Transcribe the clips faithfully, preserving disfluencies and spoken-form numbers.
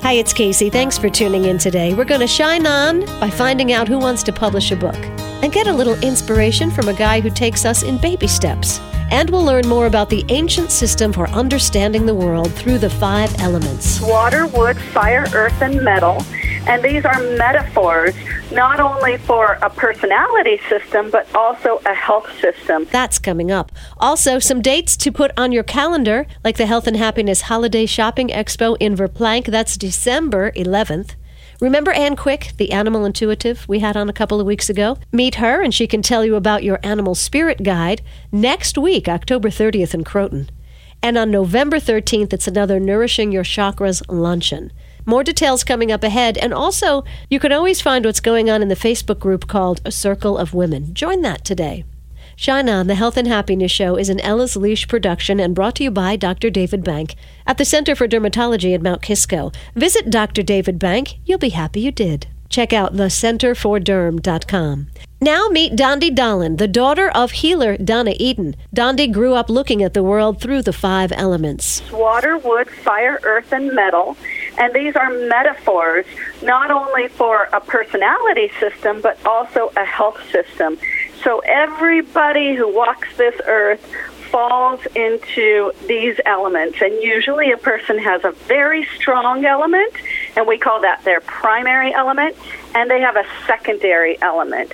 Hi, it's Casey. Thanks for tuning in today. We're going to shine on by finding out who wants to publish a book and get a little inspiration from a guy who takes us in baby steps. And we'll learn more about the ancient system for understanding the world through the five elements. Water, wood, fire, earth, and metal. And these are metaphors not only for a personality system, but also a health system. That's coming up. Also, some dates to put on your calendar, like the Health and Happiness Holiday Shopping Expo in Verplank. That's December eleventh. Remember Ann Quick, the animal intuitive we had on a couple of weeks ago? Meet her and she can tell you about your animal spirit guide next week, October thirtieth in Croton. And on November thirteenth, it's another Nourishing Your Chakras luncheon. More details coming up ahead, and also you can always find what's going on in the Facebook group called A Circle of Women. Join that today. Shine On, the Health and Happiness Show, is an Ella's Leash production and brought to you by Doctor David Bank at the Center for Dermatology at Mount Kisco. Visit Doctor David Bank. You'll be happy you did. Check out the center for derm dot com. Now meet Dondi Dahlin, the daughter of healer Donna Eden. Dondi grew up looking at the world through the five elements. Water, wood, fire, earth, and metal. And these are metaphors not only for a personality system, but also a health system. So everybody who walks this earth falls into these elements. And usually a person has a very strong element, and we call that their primary element, and they have a secondary element.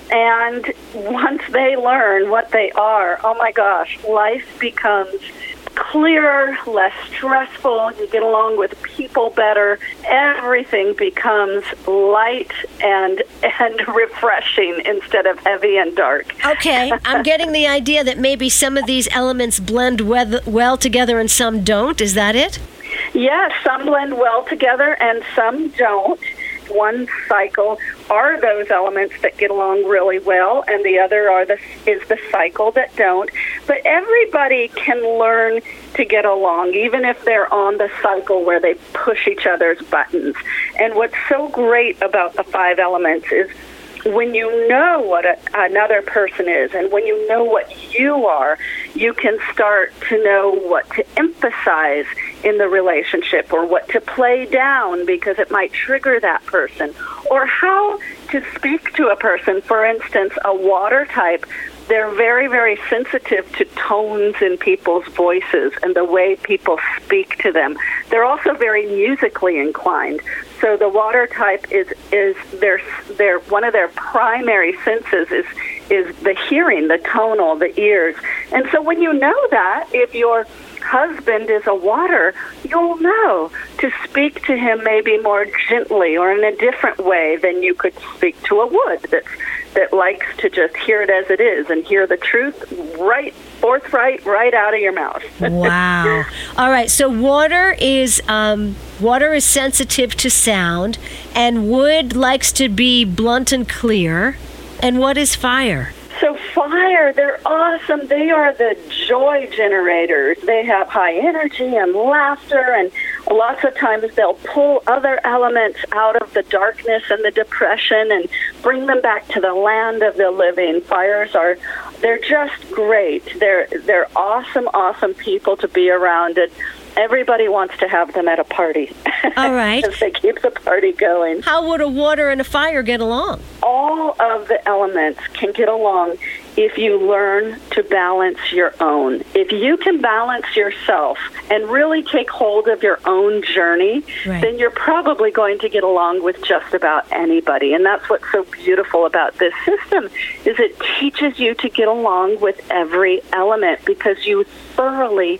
And once they learn what they are, oh my gosh, life becomes clearer, less stressful, you get along with people better, everything becomes light and and refreshing instead of heavy and dark. Okay, I'm getting the idea that maybe some of these elements blend well together and some don't. Is that it? Yes, some blend well together and some don't. One cycle are those elements that get along really well, and the other are the is the cycle that don't. But everybody can learn to get along, even if they're on the cycle where they push each other's buttons. And what's so great about the five elements is when you know what a, another person is and when you know what you are, you can start to know what to emphasize in the relationship or what to play down because it might trigger that person, or how to speak to a person. For instance, a water type, they're very, very sensitive to tones in people's voices and the way people speak to them. They're also very musically inclined. So the water type is is their their one of their primary senses is is the hearing, the tonal, the ears. And so when you know that, if your husband is a water, you'll know to speak to him maybe more gently or in a different way than you could speak to a wood that's that likes to just hear it as it is and hear the truth right, forthright, right out of your mouth. Wow. All right, so water is um, water is sensitive to sound, and wood likes to be blunt and clear. And what is fire? So fire, they're awesome. They are the joy generators. They have high energy and laughter, and lots of times they'll pull other elements out of the darkness and the depression and bring them back to the land of the living. Fires are, they're just great. They're they're awesome, awesome people to be around. And everybody wants to have them at a party. All right. Because they keep the party going. How would a water and a fire get along? All of the elements can get along if you learn to balance your own. If you can balance yourself and really take hold of your own journey, right, then you're probably going to get along with just about anybody. And that's what's so beautiful about this system, is it teaches you to get along with every element because you thoroughly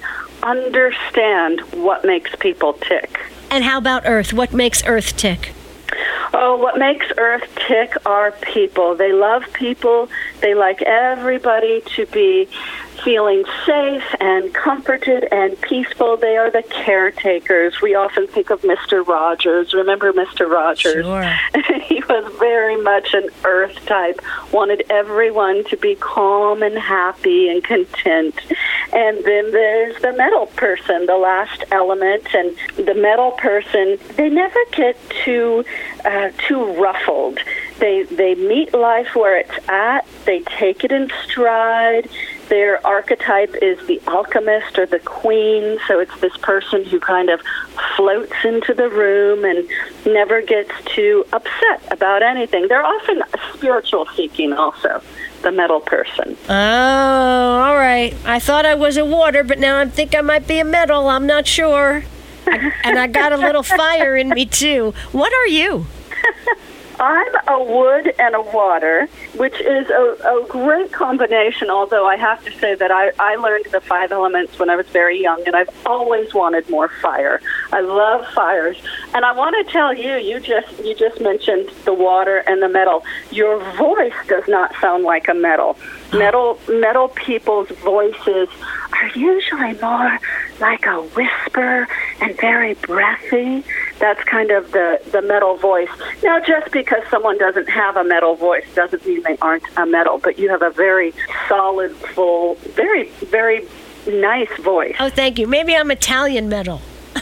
understand what makes people tick. And how about Earth? What makes Earth tick? Oh, what makes Earth tick are people. They love people. They like everybody to be feeling safe and comforted and peaceful. They are the caretakers. We often think of Mister Rogers. Remember Mister Rogers? Sure. He was very much an earth type, wanted everyone to be calm and happy and content. And then there's the metal person, the last element. And the metal person, they never get too uh, too ruffled. They they meet life where it's at. They take it in stride. Their archetype is the alchemist or the queen, so it's this person who kind of floats into the room and never gets too upset about anything. They're often spiritual seeking also, the metal person. Oh, all right. I thought I was a water, but now I think I might be a metal. I'm not sure. I, and I got a little fire in me, too. What are you? I'm a wood and a water, which is a, a great combination, although I have to say that I, I learned the five elements when I was very young, and I've always wanted more fire. I love fires. And I want to tell you, you just you just mentioned the water and the metal. Your voice does not sound like a metal. Metal, metal people's voices are usually more like a whisper and very breathy. That's kind of the, the metal voice. Now, just because someone doesn't have a metal voice doesn't mean they aren't a metal, but you have a very solid, full, very, very nice voice. Oh, thank you. Maybe I'm Italian metal.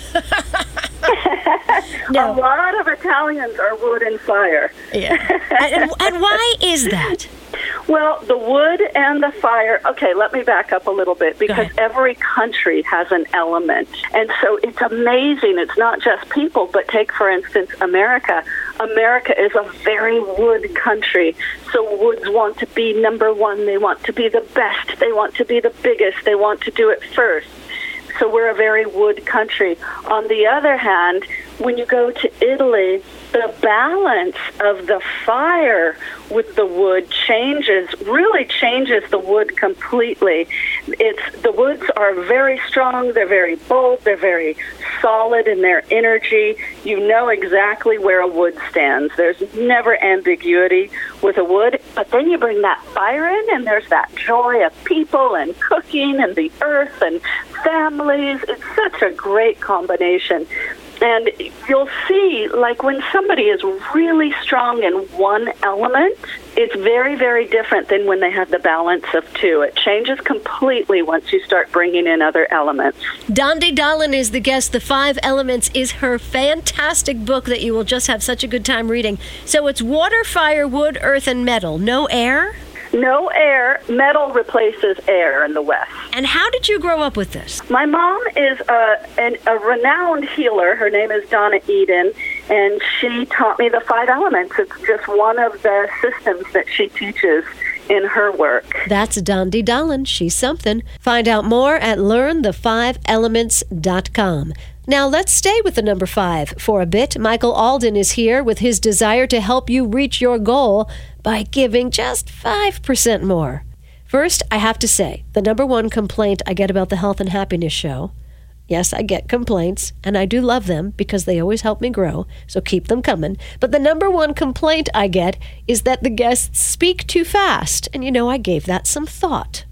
No. A lot of Italians are wood and fire. Yeah. and, and why is that? Well, the wood and the fire, okay, let me back up a little bit, because every country has an element. And so it's amazing. It's not just people, but take, for instance, America. America is a very wood country. So woods want to be number one. They want to be the best. They want to be the biggest. They want to do it first. So we're a very wood country. On the other hand, when you go to Italy, the balance of the fire with the wood changes, really changes the wood completely. It's the woods are very strong, they're very bold, they're very solid in their energy. You know exactly where a wood stands. There's never ambiguity with a wood, but then you bring that fire in and there's that joy of people and cooking and the earth and families. It's such a great combination. And you'll see, like, when somebody is really strong in one element, it's very, very different than when they have the balance of two. It changes completely once you start bringing in other elements. Dondi Dahlin is the guest. The Five Elements is her fantastic book that you will just have such a good time reading. So it's water, fire, wood, earth, and metal. No air? No air. Metal replaces air in the West. And how did you grow up with this? My mom is a, an, a renowned healer. Her name is Donna Eden, and she taught me the five elements. It's just one of the systems that she teaches in her work. That's Dondi Dahlin. She's something. Find out more at learn the five elements dot com. Now let's stay with the number five for a bit. Michael Alden is here with his desire to help you reach your goal by giving just five percent more. First, I have to say, the number one complaint I get about the Health and Happiness Show, yes, I get complaints, and I do love them because they always help me grow, so keep them coming. But the number one complaint I get is that the guests speak too fast, and you know, I gave that some thought.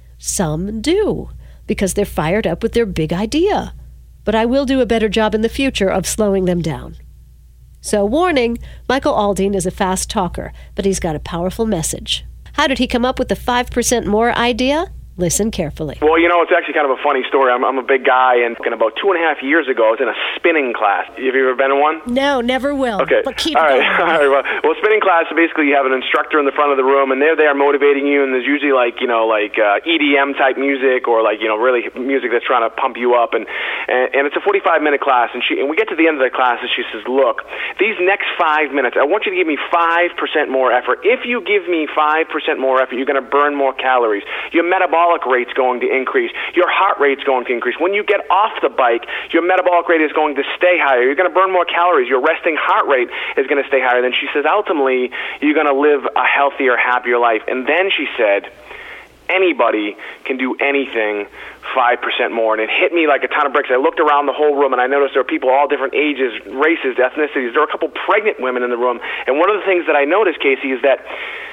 Some do, because they're fired up with their big idea. But I will do a better job in the future of slowing them down. So, warning, Michael Alden is a fast talker, but he's got a powerful message. How did he come up with the five percent more idea? Listen carefully. Well, you know, it's actually kind of a funny story. I'm, I'm a big guy, and about two and a half years ago, I was in a spinning class. Have you ever been in one? No, never will. Okay. But keep All right. going. All right. Well, well, spinning class, basically you have an instructor in the front of the room, and they're there motivating you, and there's usually like, you know, like uh, E D M type music or like, you know, really music that's trying to pump you up. And, and, and it's a forty-five minute class, and she and we get to the end of the class, and she says, look, these next five minutes, I want you to give me five percent more effort. If you give me five percent more effort, you're going to burn more calories. Your metabolic rate's going to increase. Your heart rate's going to increase. When you get off the bike, your metabolic rate is going to stay higher. You're going to burn more calories. Your resting heart rate is going to stay higher. Then she says, ultimately, you're going to live a healthier, happier life. And then she said, anybody can do anything five percent more. And it hit me like a ton of bricks. I looked around the whole room, and I noticed there were people all different ages, races, ethnicities. There were a couple pregnant women in the room. And one of the things that I noticed, Casey, is that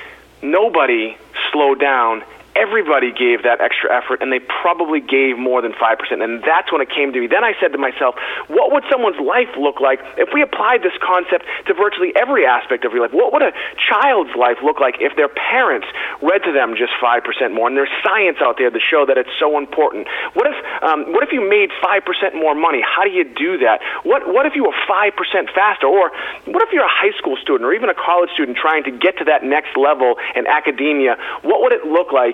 nobody slowed down. Everybody gave that extra effort, and they probably gave more than five percent, and that's when it came to me. Then I said to myself, what would someone's life look like if we applied this concept to virtually every aspect of your life? What would a child's life look like if their parents read to them just five percent more? And there's science out there to show that it's so important. What if um, what if you made five percent more money? How do you do that? What, what if you were five percent faster? Or what if you're a high school student or even a college student trying to get to that next level in academia? What would it look like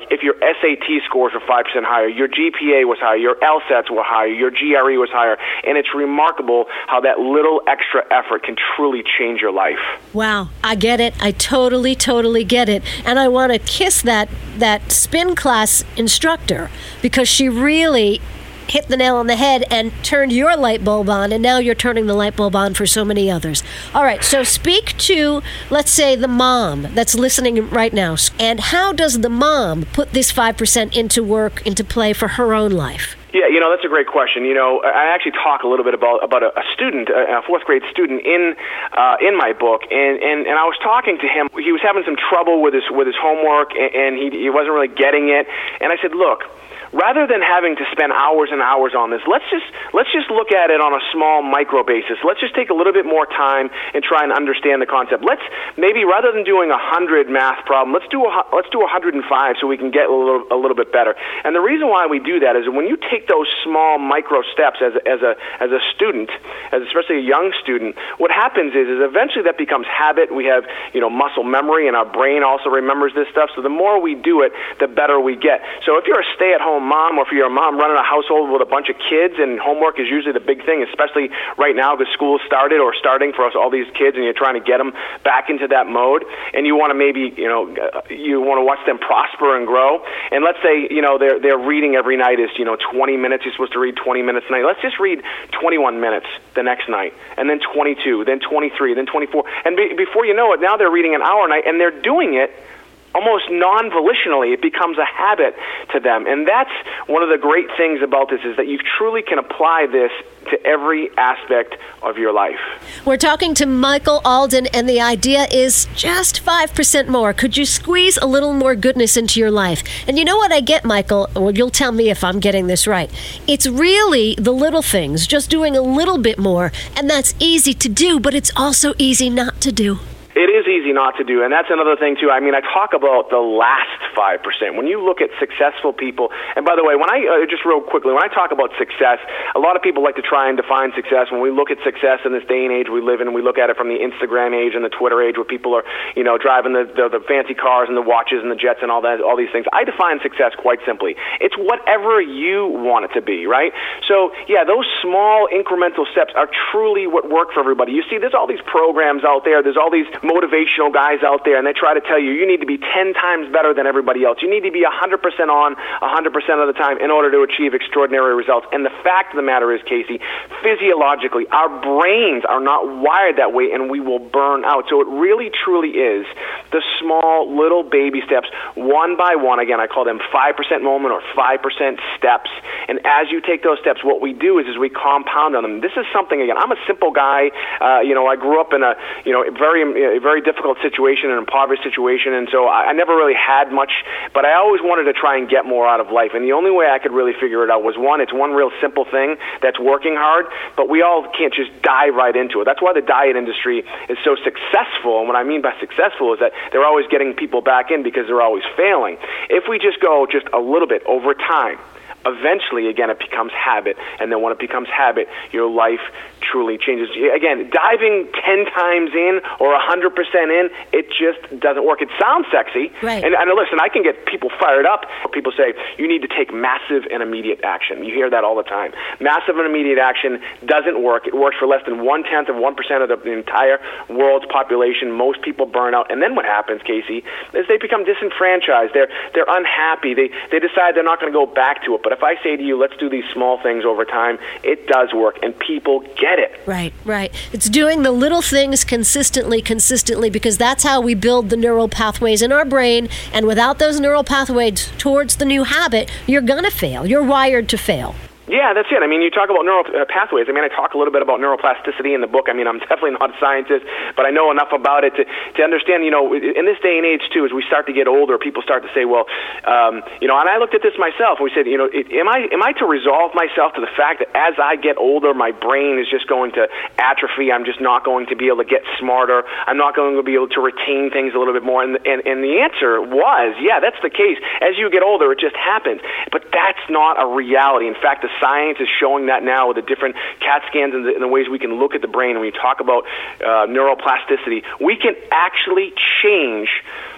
if your S A T scores were five percent higher, your G P A was higher, your LSATs were higher, your G R E was higher, and it's remarkable how that little extra effort can truly change your life. Wow, I get it. I totally, totally get it. And I want to kiss that that spin class instructor, because she really hit the nail on the head and turned your light bulb on, and now you're turning the light bulb on for so many others. All right, so speak to, let's say, the mom that's listening right now, and how does the mom put this five percent into work, into play for her own life? Yeah, you know, that's a great question. You know, I actually talk a little bit about about a, a student, a fourth grade student in uh, in my book, and, and, and I was talking to him. He was having some trouble with his with his homework, and, and he he wasn't really getting it. And I said, look, rather than having to spend hours and hours on this, let's just let's just look at it on a small micro basis. Let's just take a little bit more time and try and understand the concept. Let's maybe rather than doing a hundred math problem, let's do a let's do a hundred and five so we can get a little a little bit better. And the reason why we do that is when you take those small micro steps as a, as a as a student, as especially a young student, what happens is is eventually that becomes habit. We have you know muscle memory, and our brain also remembers this stuff. So the more we do it, the better we get. So if you're a stay-at-home mom, or if you're a mom running a household with a bunch of kids, and homework is usually the big thing, especially right now because school started or starting for us, all these kids, and you're trying to get them back into that mode, and you want to maybe, you know, you want to watch them prosper and grow, and let's say, you know, their their reading every night is, you know, twenty minutes, you're supposed to read twenty minutes a night. Let's just read twenty-one minutes the next night, and then twenty-two, then twenty-three, then twenty-four, and be, before you know it, now they're reading an hour a night, and they're doing it almost non-volitionally. It becomes a habit to them. And that's one of the great things about this, is that you truly can apply this to every aspect of your life. We're talking to Michael Alden, and the idea is just five percent more. Could you squeeze a little more goodness into your life? And you know what I get, Michael? Well, you'll tell me if I'm getting this right. It's really the little things, just doing a little bit more, and that's easy to do, but it's also easy not to do. It is easy not to do, and that's another thing, too. I mean, I talk about the last five percent. When you look at successful people, and by the way, when I, uh, just real quickly, when I talk about success, a lot of people like to try and define success. When we look at success in this day and age we live in, we look at it from the Instagram age and the Twitter age, where people are, you know, driving the, the, the fancy cars and the watches and the jets and all that, all these things. I define success quite simply. It's whatever you want it to be, right? So, yeah, those small incremental steps are truly what work for everybody. You see, there's all these programs out there, there's all these motivational guys out there, and they try to tell you you need to be ten times better than everybody else. You need to be one hundred percent on one hundred percent of the time in order to achieve extraordinary results. And the fact of the matter is, Casey, physiologically, our brains are not wired that way, and we will burn out. So it really, truly is the small, little baby steps, one by one. Again, I call them five percent moment or five percent steps. And as you take those steps, what we do is, is we compound on them. This is something, again, I'm a simple guy. Uh, you know, I grew up in a, you know, very, a very difficult situation, an impoverished situation, and so I, I never really had much, but I always wanted to try and get more out of life. And the only way I could really figure it out was, one, it's one real simple thing that's working hard, but we all can't just dive right into it. That's why the diet industry is so successful. And what I mean by successful is that they're always getting people back in because they're always failing. If we just go just a little bit over time, eventually, again, it becomes habit. And then when it becomes habit, your life truly changes. Again, diving ten times in or one hundred percent in, it just doesn't work. It sounds sexy. Right. And, and listen, I can get people fired up. People say, you need to take massive and immediate action. You hear that all the time. Massive and immediate action doesn't work. It works for less than one-tenth of one percent of the, the entire world's population. Most people burn out. And then what happens, Casey, is they become disenfranchised. They're, they're unhappy. They, they decide they're not going to go back to it. But if I say to you, let's do these small things over time, it does work, and people get it. Right, right. It's doing the little things consistently, consistently, because that's how we build the neural pathways in our brain, and without those neural pathways towards the new habit, you're going to fail. You're wired to fail. Yeah, that's it. I mean, you talk about neural uh, pathways. I mean, I talk a little bit about neuroplasticity in the book. I mean, I'm definitely not a scientist, but I know enough about it to, to understand, you know, in this day and age, too, as we start to get older, people start to say, well, um, you know, and I looked at this myself. We said, you know, it, am I am I to resolve myself to the fact that as I get older, my brain is just going to atrophy? I'm just not going to be able to get smarter. I'm not going to be able to retain things a little bit more. And, and, and the answer was, yeah, that's the case. As you get older, it just happens. But that's not a reality. In fact, the science is showing that now with the different CAT scans and the, and the ways we can look at the brain. And when you talk about uh, neuroplasticity, we can actually change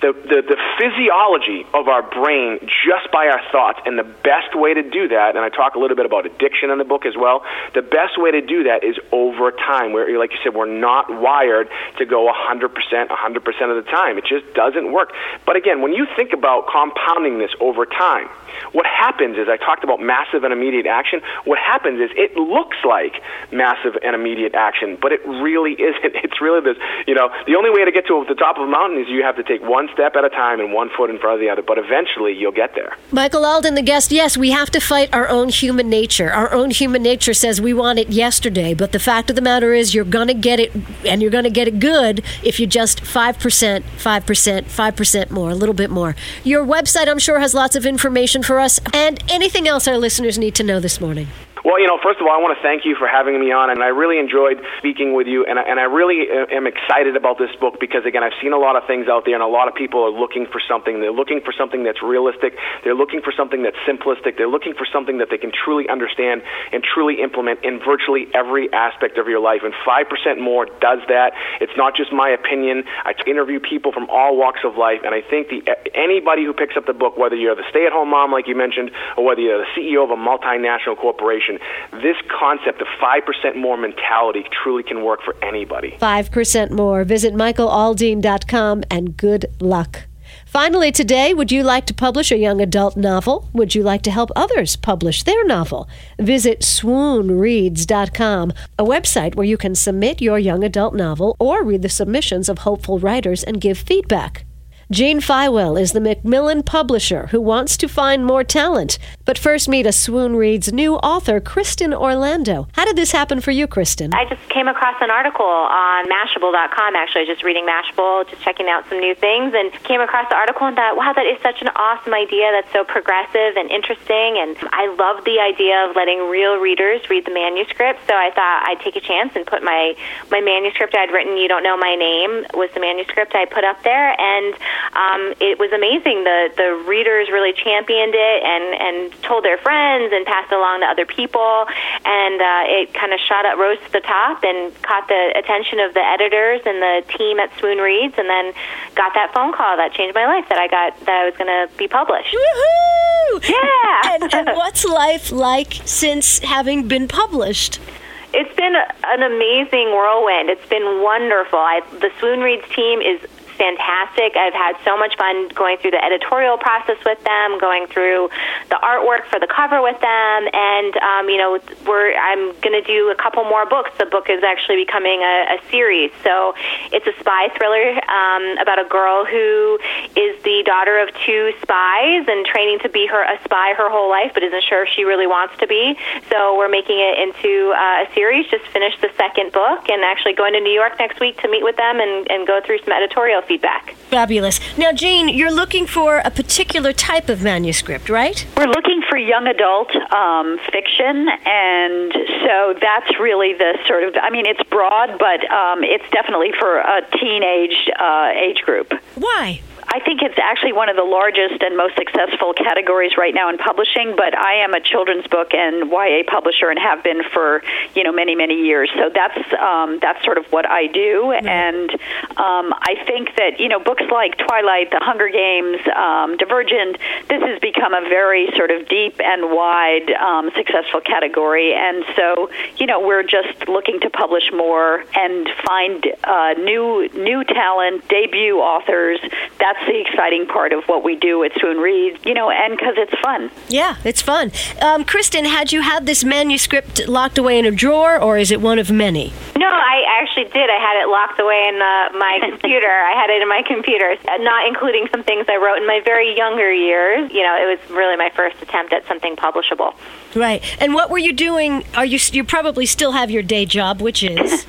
the, the, the physiology of our brain just by our thoughts. And the best way to do that, and I talk a little bit about addiction in the book as well, the best way to do that is over time, where, like you said, we're not wired to go one hundred percent, one hundred percent of the time. It just doesn't work. But again, when you think about compounding this over time, what happens is, I talked about massive and immediate action, what happens is it looks like massive and immediate action, but it really isn't. It's really this, you know, the only way to get to the top of a mountain is you have to take one step at a time and one foot in front of the other, but eventually you'll get there. Michael Alden, the guest, yes, we have to fight our own human nature. Our own human nature says we want it yesterday, but the fact of the matter is you're going to get it, and you're going to get it good if you just five percent, five percent, five percent more, a little bit more. Your website, I'm sure, has lots of information for us, and anything else our listeners need to know this morning. Well, you know, first of all, I want to thank you for having me on, and I really enjoyed speaking with you, and I, and I really am excited about this book because, again, I've seen a lot of things out there, and a lot of people are looking for something. They're looking for something that's realistic. They're looking for something that's simplistic. They're looking for something that they can truly understand and truly implement in virtually every aspect of your life, and five percent More does that. It's not just my opinion. I interview people from all walks of life, and I think the anybody who picks up the book, whether you're the stay-at-home mom, like you mentioned, or whether you're the C E O of a multinational corporation, this concept of five percent more mentality truly can work for anybody. five percent more. Visit michael alden dot com and good luck. Finally today, would you like to publish a young adult novel? Would you like to help others publish their novel? Visit swoon reads dot com, a website where you can submit your young adult novel or read the submissions of hopeful writers and give feedback. Jean Fywell is the Macmillan publisher who wants to find more talent. But first meet a Swoon Reads new author, Kristen Orlando. How did this happen for you, Kristen? I just came across an article on Mashable dot com, actually, just reading Mashable, just checking out some new things, and came across the article and thought, wow, that is such an awesome idea. That's so progressive and interesting, and I love the idea of letting real readers read the manuscript, so I thought I'd take a chance and put my, my manuscript I'd written, You Don't Know My Name, was the manuscript I put up there, and Um, it was amazing. The the readers really championed it and, and told their friends and passed it along to other people, and uh, it kind of shot up, rose to the top, and caught the attention of the editors and the team at Swoon Reads, and then got that phone call that changed my life, that I got that I was going to be published. Woohoo! Yeah. and, and what's life like since having been published? It's been an amazing whirlwind. It's been wonderful. I, the Swoon Reads team is fantastic. I've had so much fun going through the editorial process with them, going through the artwork for the cover with them, and um, you know, we're I'm going to do a couple more books. The book is actually becoming a, a series, so it's a spy thriller um, about a girl who is the daughter of two spies and training to be her a spy her whole life, but isn't sure if she really wants to be. So we're making it into uh, a series. Just finished the second book, and actually going to New York next week to meet with them and, and go through some editorial feedback. Fabulous. Now, Jean, you're looking for a particular type of manuscript, right? We're looking for young adult um, fiction, and so that's really the sort of, I mean, it's broad, but um, it's definitely for a teenage uh, age group. Why? I think it's actually one of the largest and most successful categories right now in publishing, but I am a children's book and Y A publisher and have been for, you know, many, many years. So that's um, that's sort of what I do. Mm-hmm. And um, I think that, you know, books like Twilight, The Hunger Games, um, Divergent, this has become a very sort of deep and wide um, successful category. And so, you know, we're just looking to publish more and find uh, new new talent, debut authors. That's the exciting part of what we do at Swoon Reads, you know, and because it's fun. Yeah, it's fun. Um, Kristen, had you had this manuscript locked away in a drawer, or is it one of many? No, I actually did. I had it locked away in uh, my computer. I had it in my computer, not including some things I wrote in my very younger years. You know, it was really my first attempt at something publishable. Right. And what were you doing? Are you you probably still have your day job, which is?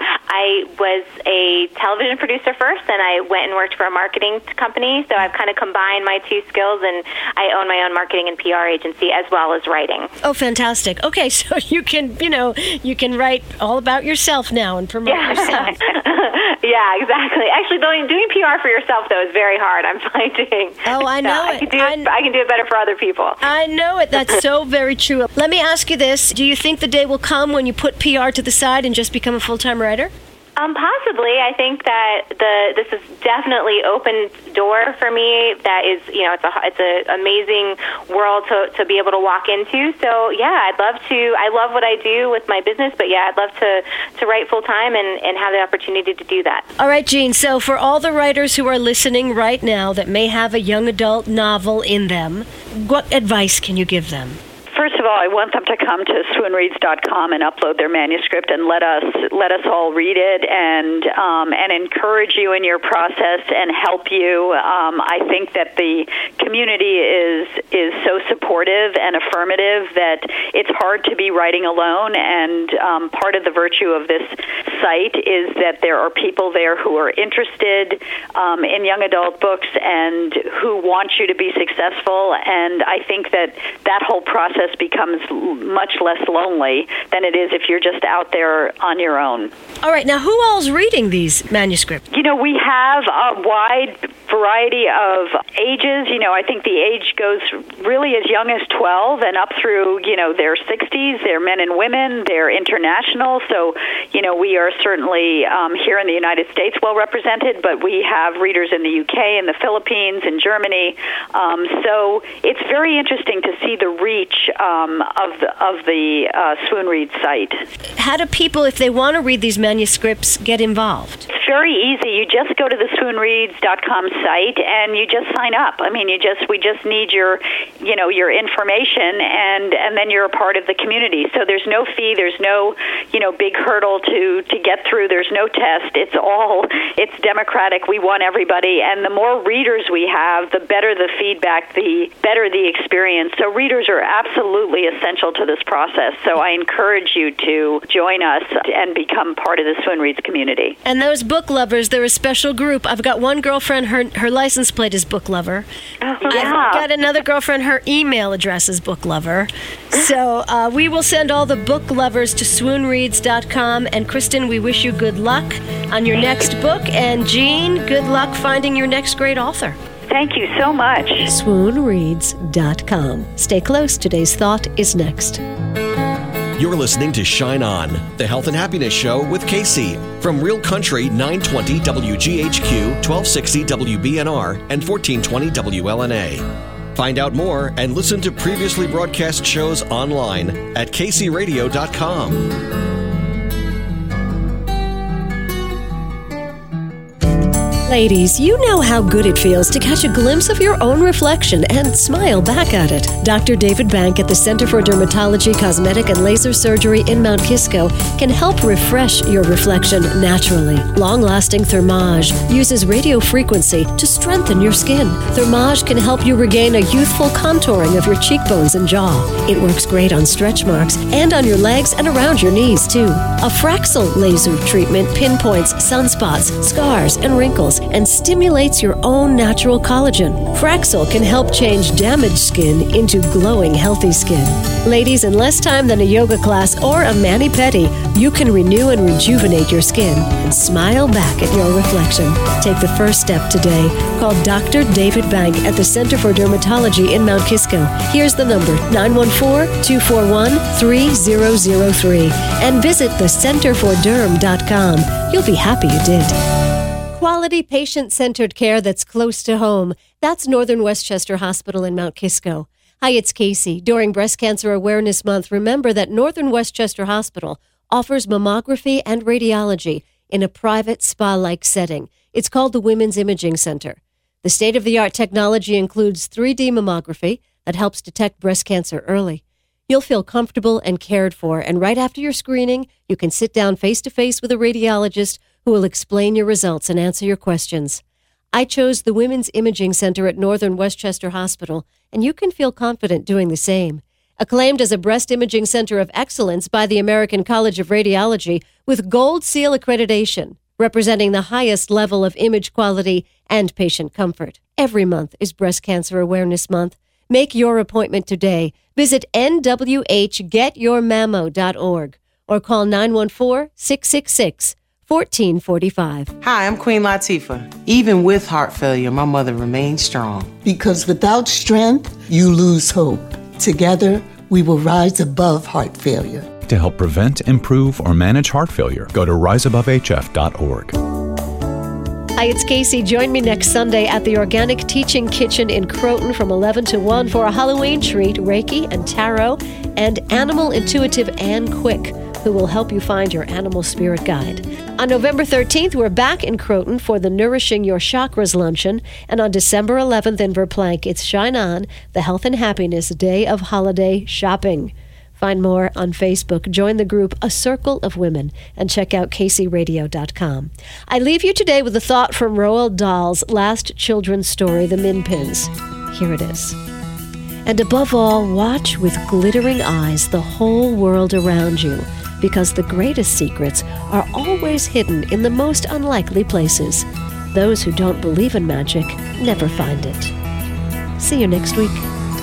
I was a television producer first, and I went and worked for a marketing company. So I've kind of combined my two skills, and I own my own marketing and P R agency as well as writing. Oh, fantastic. Okay, so you can, you know, you can write all about yourself now and promote yeah. yourself. Yeah, exactly. Actually, doing, doing P R for yourself, though, is very hard, I'm finding. Oh, I know so it. I can, do I, it. I can do it better for other people. I know it. That's so very true. Let me ask you this. Do you think the day will come when you put P R to the side and just become a full-time writer? Um, possibly. I think that the this is definitely opened door for me. That is, you know, it's a it's an amazing world to, to be able to walk into. So yeah, I'd love to. I love what I do with my business, but yeah, I'd love to, to write full time and, and have the opportunity to do that. All right, Jean. So for all the writers who are listening right now that may have a young adult novel in them, what advice can you give them? First of all, I want them to come to swoon reads dot com and upload their manuscript and let us let us all read it and um, and encourage you in your process and help you. Um, I think that the community is is so supportive and affirmative that it's hard to be writing alone. And um, part of the virtue of this site is that there are people there who are interested um, in young adult books and who want you to be successful. And I think that that whole process becomes much less lonely than it is if you're just out there on your own. All right, now who all's reading these manuscripts? You know, we have a wide variety of ages. You know, I think the age goes really as young as twelve and up through, you know, their sixties. They're men and women. They're international. So, you know, we are certainly um, here in the United States well represented, but we have readers in the U K, in the Philippines, in Germany. Um, so it's very interesting to see the reach um, of the, of the uh, Swoon Reads site. How do people, if they want to read these manuscripts, get involved? It's very easy. You just go to the swoon reads dot com site and you just sign up. I mean, you just we just need your, you know, your information, and, and then you're a part of the community. So there's no fee. There's no, you know, big hurdle to, to get through. There's no test. It's all it's democratic. We want everybody, and the more readers we have, the better the feedback, the better the experience. So readers are absolutely essential to this process. So I encourage you to join us and become part of the Swoon Reads community. And those book lovers, they're a special group. I've got one girlfriend, her her license plate is book lover. Oh, yeah. I've got another girlfriend, her email address is book lover. So uh, we will send all the book lovers to swoon reads dot com. And Kristen, we wish you good luck on your next book. And Jean, good luck finding your next great author. Thank you so much. swoon reads dot com. Stay close. Today's thought is next. You're listening to Shine On, the Health and Happiness Show with Casey from Real Country nine twenty W G H Q, twelve sixty W B N R, and fourteen twenty W L N A. Find out more and listen to previously broadcast shows online at casey radio dot com. Ladies, you know how good it feels to catch a glimpse of your own reflection and smile back at it. Doctor David Bank at the Center for Dermatology, Cosmetic, and Laser Surgery in Mount Kisco can help refresh your reflection naturally. Long-lasting Thermage uses radio frequency to strengthen your skin. Thermage can help you regain a youthful contouring of your cheekbones and jaw. It works great on stretch marks and on your legs and around your knees, too. A Fraxel laser treatment pinpoints sunspots, scars, and wrinkles and stimulates your own natural collagen. Fraxel can help change damaged skin into glowing, healthy skin. Ladies, in less time than a yoga class or a mani-pedi, you can renew and rejuvenate your skin and smile back at your reflection. Take the first step today. Call Doctor David Bank at the Center for Dermatology in Mount Kisco. Here's the number, nine one four, two four one, three zero zero three. And visit the center for derm dot com. You'll be happy you did. Quality patient-centered care that's close to home. That's Northern Westchester Hospital in Mount Kisco. Hi, it's Casey. During Breast Cancer Awareness Month, remember that Northern Westchester Hospital offers mammography and radiology in a private spa-like setting. It's called the Women's Imaging Center. The state-of-the-art technology includes three D mammography that helps detect breast cancer early. You'll feel comfortable and cared for, and right after your screening, you can sit down face-to-face with a radiologist who will explain your results and answer your questions. I chose the Women's Imaging Center at Northern Westchester Hospital, and you can feel confident doing the same. Acclaimed as a breast imaging center of excellence by the American College of Radiology with Gold Seal accreditation, representing the highest level of image quality and patient comfort. Every month is Breast Cancer Awareness Month. Make your appointment today. Visit N W H get your mammo dot org or call nine one four, six six six, one four four five. Hi, I'm Queen Latifah. Even with heart failure, my mother remained strong. Because without strength, you lose hope. Together, we will rise above heart failure. to help prevent, improve, or manage heart failure, go to rise above h f dot org. Hi, it's Casey. Join me next Sunday at the Organic Teaching Kitchen in Croton from eleven to one for a Halloween treat, Reiki and Tarot, and Animal Intuitive Ann Quick, who will help you find your animal spirit guide. On November thirteenth, we're back in Croton for the Nourishing Your Chakras Luncheon, and on December eleventh in Verplanck, it's Shine On, the Health and Happiness Day of Holiday Shopping. Find more on Facebook. Join the group A Circle of Women and check out k c radio dot com. I leave you today with a thought from Roald Dahl's last children's story, The Min Pins. Here it is. And above all, watch with glittering eyes the whole world around you, because the greatest secrets are always hidden in the most unlikely places. Those who don't believe in magic never find it. See you next week.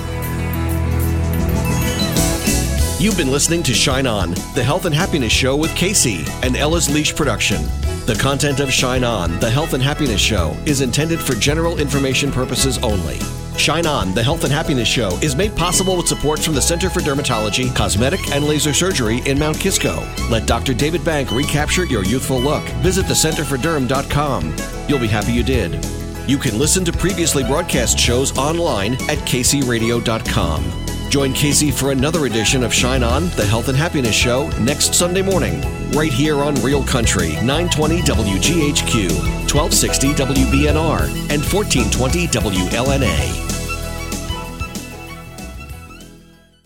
You've been listening to Shine On, the Health and Happiness Show with Casey, an Ella's Leash production. The content of Shine On, the Health and Happiness Show, is intended for general information purposes only. Shine On, the Health and Happiness Show, is made possible with support from the Center for Dermatology, Cosmetic, and Laser Surgery in Mount Kisco. Let Doctor David Bank recapture your youthful look. Visit the center for derm dot com. You'll be happy you did. You can listen to previously broadcast shows online at k c radio dot com. Join Casey for another edition of Shine On, the Health and Happiness Show, next Sunday morning, right here on Real Country, nine twenty W G H Q, twelve sixty W B N R, and fourteen twenty W L N A.